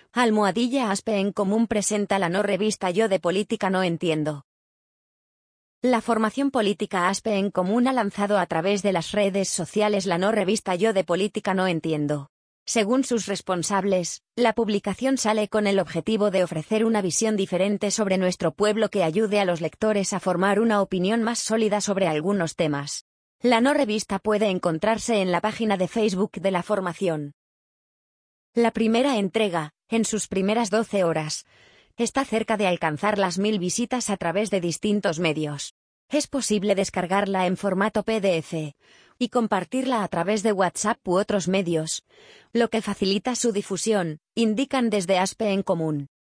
Almohadilla Aspe en Común presenta la no revista Yo de Política No Entiendo. La formación política Aspe en Común ha lanzado a través de las redes sociales la no revista Yo de Política No Entiendo. Según sus responsables, la publicación sale con el objetivo de ofrecer una visión diferente sobre nuestro pueblo que ayude a los lectores a formar una opinión más sólida sobre algunos temas. La no revista puede encontrarse en la página de Facebook de la formación. La primera entrega, en sus primeras 12 horas, está cerca de alcanzar las 1000 visitas a través de distintos medios. Es posible descargarla en formato PDF y compartirla a través de WhatsApp u otros medios, lo que facilita su difusión, indican desde Aspe en Común.